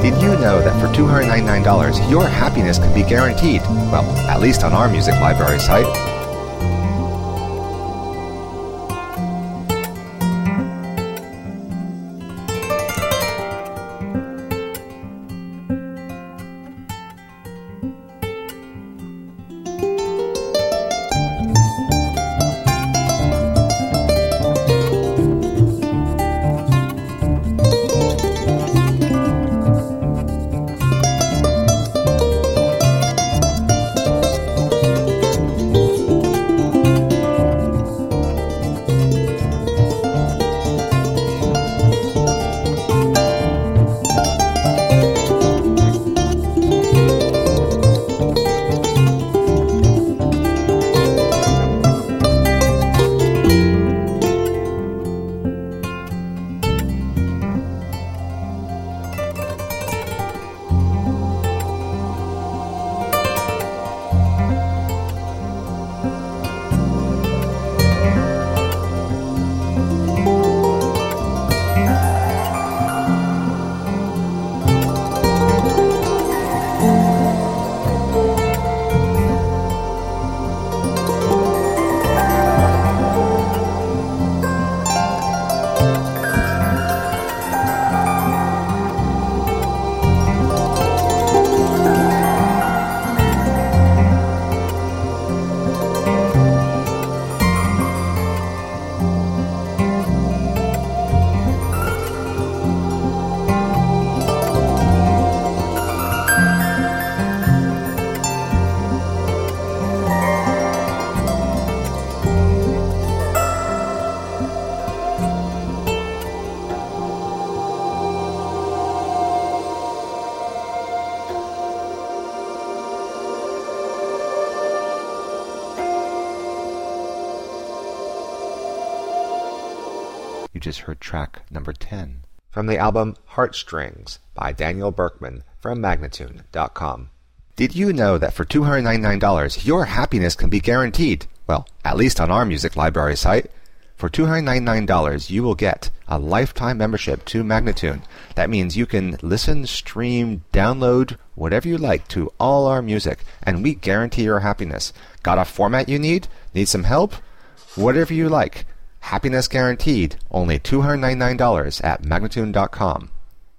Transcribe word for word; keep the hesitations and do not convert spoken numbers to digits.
Did you know that for two hundred ninety-nine dollars, your happiness can be guaranteed? Well, at least on our music library site. You just heard track number ten from the album Heartstrings by Daniel Berkman from Magnatune dot com. Did you know that for two hundred ninety-nine dollars, your happiness can be guaranteed? Well, at least on our music library site. For two hundred ninety-nine dollars, you will get a lifetime membership to Magnatune. That means you can listen, stream, download, whatever you like to all our music, and we guarantee your happiness. Got a format you need? Need some help? Whatever you like. Happiness guaranteed. Only two hundred ninety-nine dollars at Magnatune dot com.